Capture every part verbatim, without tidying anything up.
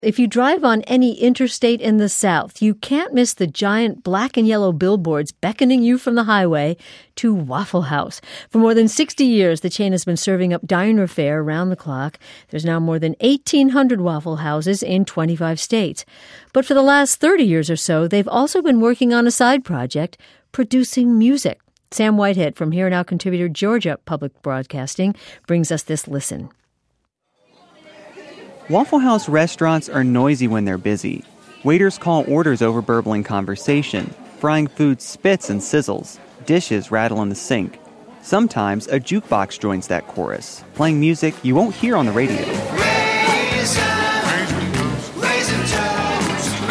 If you drive on any interstate in the South, you can't miss the giant black and yellow billboards beckoning you from the highway to Waffle House. For more than sixty years, the chain has been serving up diner fare around the clock. There's now more than eighteen hundred Waffle Houses in twenty-five states. But for the last thirty years or so, they've also been working on a side project, producing music. Sam Whitehead from Here Now contributor Georgia Public Broadcasting brings us this listen. Waffle House restaurants are noisy when they're busy. Waiters call orders over burbling conversation. Frying food spits and sizzles. Dishes rattle in the sink. Sometimes a jukebox joins that chorus, playing music you won't hear on the radio. Raisin, raisin toast,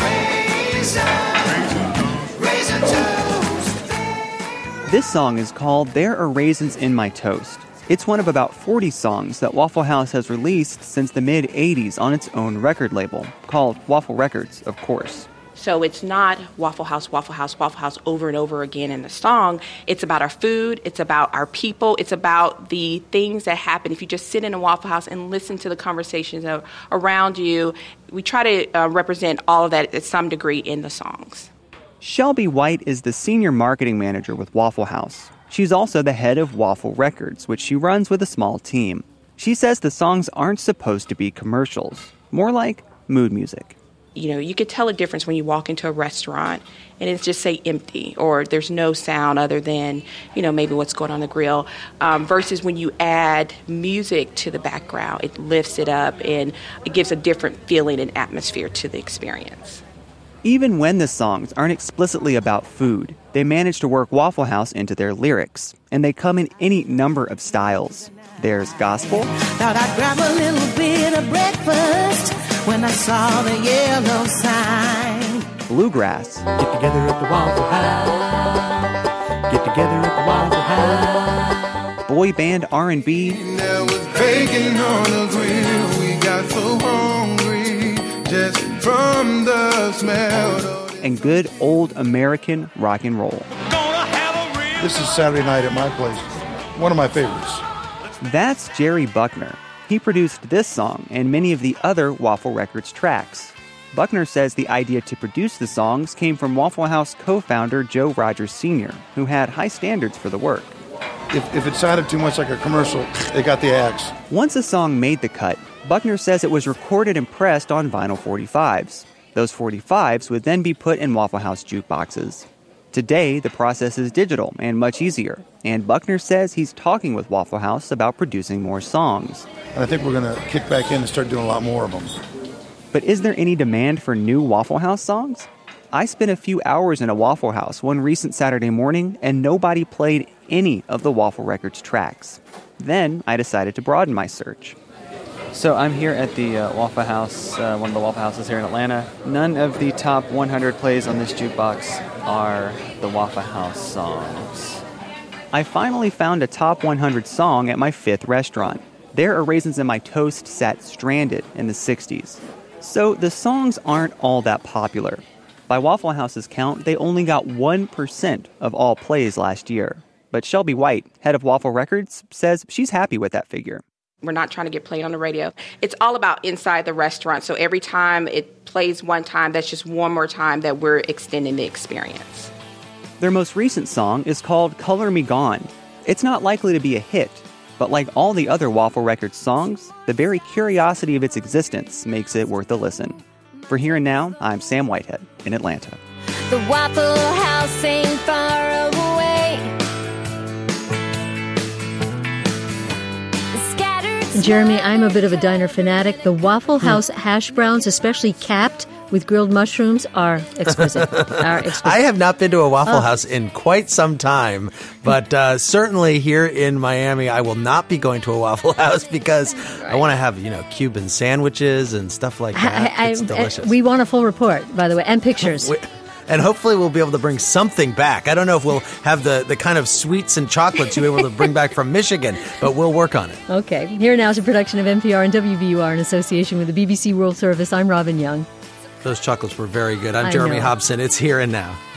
raisin, raisin toast. This song is called There Are Raisins in My Toast. It's one of about forty songs that Waffle House has released since the mid-eighties on its own record label, called Waffle Records, of course. So it's not Waffle House, Waffle House, Waffle House over and over again in the song. It's about our food. It's about our people. It's about the things that happen. If you just sit in a Waffle House and listen to the conversations around you, we try to uh, represent all of that at some degree in the songs. Shelby White is the senior marketing manager with Waffle House. She's also the head of Waffle Records, which she runs with a small team. She says the songs aren't supposed to be commercials, more like mood music. You know, you could tell a difference when you walk into a restaurant and it's just, say, empty, or there's no sound other than, you know, maybe what's going on the grill, um, versus when you add music to the background. It lifts it up and it gives a different feeling and atmosphere to the experience. Even when the songs aren't explicitly about food, they manage to work Waffle House into their lyrics, and they come in any number of styles. There's gospel. Thought I'd grab a little bit of breakfast when I saw the yellow sign. Bluegrass. Get together at the Waffle House. Get together at the Waffle House. Boy band R and B. There was bacon on the grill. We got so hungry just from the smell. And good old American rock and roll. This is Saturday Night at My Place. One of my favorites. That's Jerry Buckner. He produced this song and many of the other Waffle Records tracks. Buckner says the idea to produce the songs came from Waffle House co-founder Joe Rogers Senior, who had high standards for the work. If, if it sounded too much like a commercial, it got the axe. Once a song made the cut, Buckner says it was recorded and pressed on vinyl forty-fives. Those forty-fives would then be put in Waffle House jukeboxes. Today, the process is digital and much easier, and Buckner says he's talking with Waffle House about producing more songs. And I think we're going to kick back in and start doing a lot more of them. But is there any demand for new Waffle House songs? I spent a few hours in a Waffle House one recent Saturday morning, and nobody played any of the Waffle Records tracks. Then I decided to broaden my search. So I'm here at the uh, Waffle House, uh, one of the Waffle Houses here in Atlanta. None of the top one hundred plays on this jukebox are the Waffle House songs. I finally found a top one hundred song at my fifth restaurant. There Are Raisins in My Toast sat stranded in the sixties. So the songs aren't all that popular. By Waffle House's count, they only got one percent of all plays last year. But Shelby White, head of Waffle Records, says she's happy with that figure. We're not trying to get played on the radio. It's all about inside the restaurant. So every time it plays one time, that's just one more time that we're extending the experience. Their most recent song is called Color Me Gone. It's not likely to be a hit, but like all the other Waffle Records songs, the very curiosity of its existence makes it worth a listen. For Here and Now, I'm Sam Whitehead in Atlanta. The Waffle House ain't far away. Jeremy, I'm a bit of a diner fanatic. The Waffle House hash browns, especially capped with grilled mushrooms, are exquisite. are exquisite. I have not been to a Waffle oh. House in quite some time, but uh, certainly here in Miami, I will not be going to a Waffle House because right. I want to have, you know, Cuban sandwiches and stuff like that. I, I, it's delicious. We want a full report, by the way, and pictures. we, And hopefully we'll be able to bring something back. I don't know if we'll have the, the kind of sweets and chocolates you were able to bring back from Michigan, but we'll work on it. Okay. Here Now is a production of N P R and W B U R in association with the B B C World Service. I'm Robin Young. Those chocolates were very good. I'm I Jeremy know. Hobson. It's Here and Now.